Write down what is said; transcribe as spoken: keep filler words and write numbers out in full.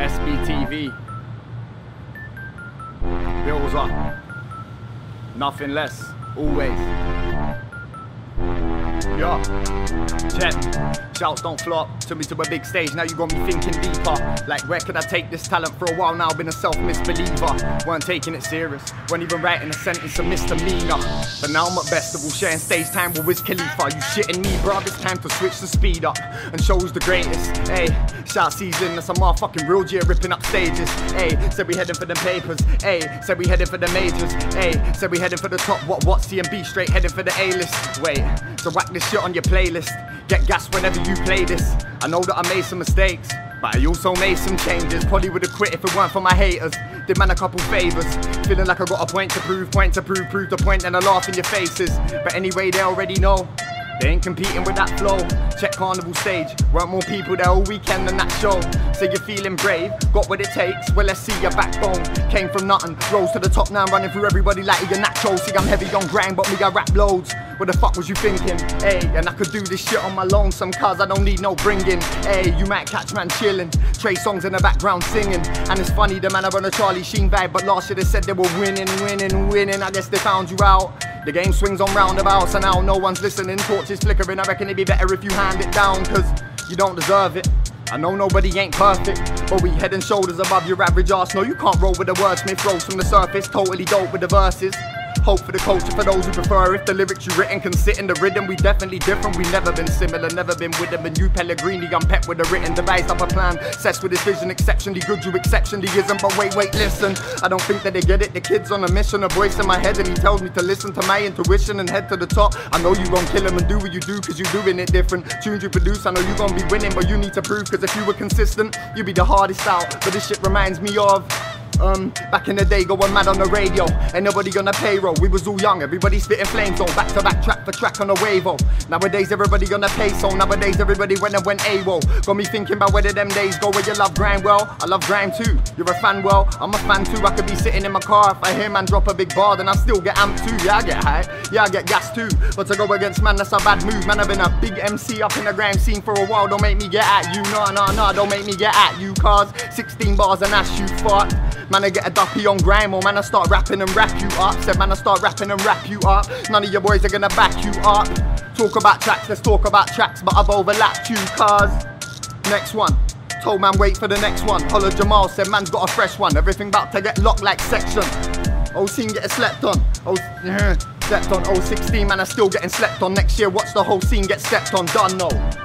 S B T V. Bills up. Nothing less. Always. Yeah. Check. Shouts don't flop. Took me to a big stage, now you got me thinking deeper. Like, where could I take this talent? For a while now, been a self-misbeliever. Weren't taking it serious, weren't even writing a sentence of misdemeanor. But now I'm at festival, sharing stage time with Wiz Khalifa. You shitting me, bro? It's time to switch the speed up and show's the greatest. Hey, shout season, that's a motherfucking real G ripping up stages. Hey, said we heading for the papers. Hey, said we heading for the majors. Hey, said we heading for the top. What, what, C and B straight heading for the A-list. Wait, so whack this shit on your playlist. Get gas whenever you play this. I know that I made some mistakes, but I also made some changes. Probably would've quit if it weren't for my haters. Did man a couple favours. Feeling like I got a point to prove, point to prove, prove the point, and I laugh in your faces. But anyway, they already know they ain't competing with that flow. Check Carnival stage, weren't more people there all weekend than that show. So you're feeling brave, got what it takes, well let's see your backbone. Came from nothing, rose to the top now, running through everybody like you're natural. See I'm heavy on grind, but me I rap loads. What the fuck was you thinking? Hey, and I could do this shit on my lonesome, cause I don't need no bringing. Hey, you might catch man chilling, Trey songs in the background singing. And it's funny, the man are on a Charlie Sheen vibe, but last year they said they were winning, winning, winning. I guess they found you out. The game swings on roundabouts and now no one's listening. Torches flickering, I reckon it'd be better if you hand it down, cause you don't deserve it. I know nobody ain't perfect, but we head and shoulders above your average arse. No, you can't roll with the wordsmith, rose from the surface. Totally dope with the verses. Hope for the culture for those who prefer. If the lyrics you written can sit in the rhythm, we definitely different. We never been similar, never been with them. And you Pellegrini, I'm pet with a written, devised up a plan. Sets with his vision, exceptionally good, you exceptionally isn't. But wait, wait, listen, I don't think that they get it. The kid's on a mission, a voice in my head, and he tells me to listen to my intuition and head to the top. I know you gon' kill him and do what you do, cause you doing it different. Tunes you produce, I know you gon' be winning, but you need to prove, cause if you were consistent, you'd be the hardest out. But this shit reminds me of Um, back in the day, going mad on the radio. Ain't nobody on the payroll. We was all young, everybody spitting flames on back to back, track for track on the wave-o. Nowadays, everybody on the pay-so. Nowadays, everybody went and went AWOL. Got me thinking about whether them days go where you love grind. Well, I love grind too. You're a fan, well, I'm a fan too. I could be sitting in my car if I hear man drop a big bar, then I still get amped too. Yeah, I get high, yeah, I get gas too. But to go against man, that's a bad move. Man, I've been a big M C up in the grime scene for a while. Don't make me get at you, no, no, no. Don't make me get at you, cause sixteen bars and that's you fuck. Man, I get a duppy on grime, or man, I start rapping and rap you up. Said man, I start rapping and rap you up. None of your boys are gonna back you up. Talk about tracks, let's talk about tracks, but I've overlapped you, cause next one. Told man wait for the next one. Holla Jamal said man's got a fresh one. Everything about to get locked like section. Old scene getting slept on. Oh, slept on. Oh sixteen man, I still getting slept on. Next year watch the whole scene get stepped on. Done no.